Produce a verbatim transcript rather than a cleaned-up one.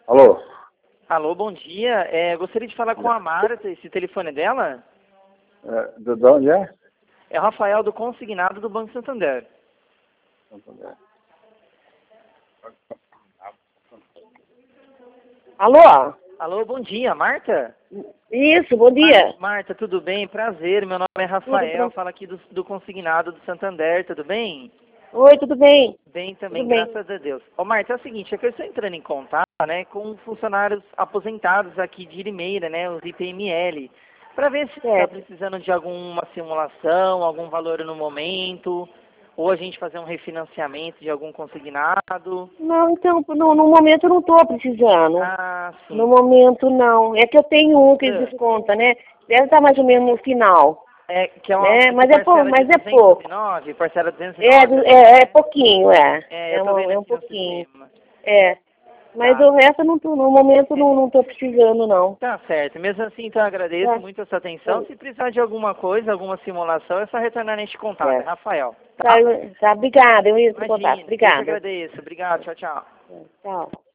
Alô? Alô, bom dia. É, gostaria de falar com a Marta, esse telefone é dela? É, de de onde é? É o Rafael do Consignado do Banco Santander. Alô? Alô, bom dia, Marta? Isso, bom dia. Mar- Marta, tudo bem? Prazer, meu nome é Rafael, falo aqui do, do Consignado do Santander, tudo bem? Oi, tudo bem? Bem também, Tudo bem. graças a Deus. Ô Marta, é o seguinte, é que eu estou entrando em contato, né, com funcionários aposentados aqui de Limeira, né, os I P M L, para ver se está Certo. precisando de alguma simulação, algum valor no momento, ou a gente fazer um refinanciamento de algum consignado. Não, então, no, no momento eu não estou precisando. Ah, sim. No momento não. É que eu tenho um que Ah. desconta, né? Deve estar mais ou menos no final. É, que é uma É, que mas é pou- parcela mas de é pouco. duzentos e nove, parcela duzentos e É, nove, do- né? é, é pouquinho, é. É, É, eu tô uma- vendo é um aqui no pouquinho. sistema. É. Mas Tá. o resto eu não tô, no momento não, não tô precisando, não. Tá certo. Mesmo assim, então eu agradeço Tá. muito a sua atenção. Se precisar de alguma coisa, alguma simulação, é só retornar neste contato, É. é Rafael. Tá, tá, obrigada, eu ia te Imagina, contar. eu que Obrigada. agradeço. Obrigado, tchau, tchau. Tchau.